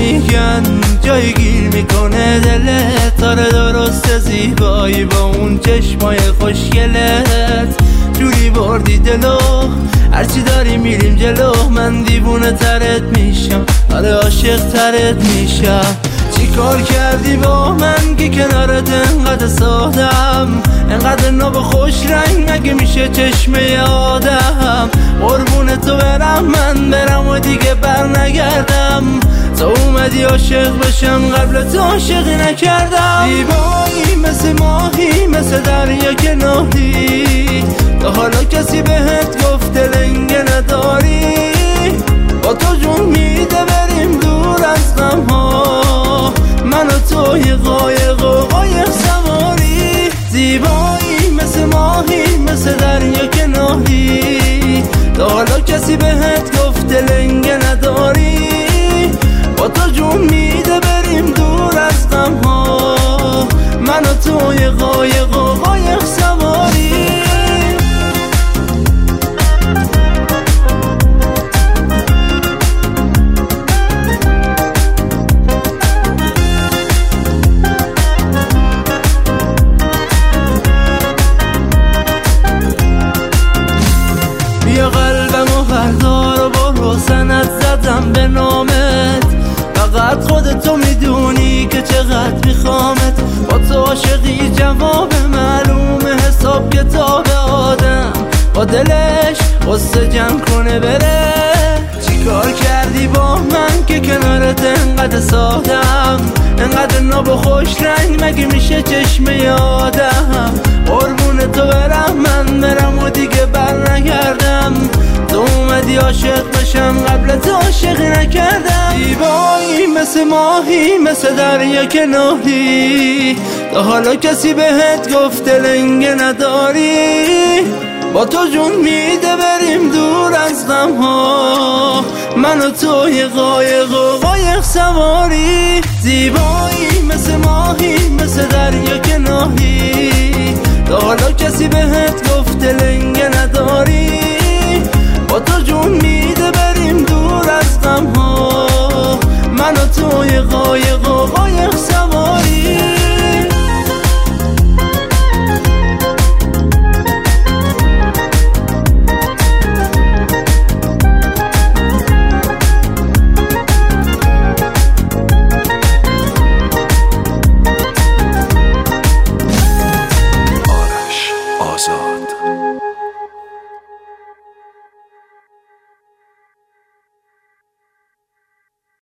میگن جای گیر میکنه دلت، آره درست زیبایی با اون چشمای خوشگلت جوری بردی دلو، هرچی داری میریم جلو، من دیوونه ترت میشم، آره عاشق ترت میشم. چی کار کردی با من که کنارت انقدر سادم، انقدر ناب خوش رنگ مگه میشه چشمه آدم؟ قربون تو برم من برم و دیگه بر نگردم، تو اومدی عاشق بشم قبل تو عاشقی نکردم. زیبایی مثل ماهی مثل دریا کناری، تا حالا کسی بهت گفته لنگه نداری؟ با تو جون میده بریم دور از غم ها، من و تو یه قایق و قایق سواری. زیبایی مثل ماهی مثل دریا کناری، تا حالا کسی بهت گفته لنگه نداری؟ با تو جون میده بریم دور از غم ها، من و تو یه قایق و قایق سواری. بیا قلبمو بردار و برو سند زدم به نامت، فقط خودتو میدونی که چقدر میخوامت. با تو عاشقی جواب معلومه، حساب کتاب آدم با دلش قصه جمع کنه بره. چی کار کردی با من که کنارت انقدر سادم، انقدر ناب و خوش رنگ مگه میشه چشمه آدم؟ قربون تو برم من برم و دیگه بر نگردم، تو اومدی عاشق بشم قبل تو عاشقی نکردم. زیبایی مثل ماهی مثل دریا کناری، تا حالا کسی بهت گفته لنگه نداری؟ با تو جون میده بریم دور از غم ها، من و تو یه قایق و قایق سواری. زیبایی مثل ماهی مثل دریا کناری، تا حالا کسی بهت گفته لنگه نداری؟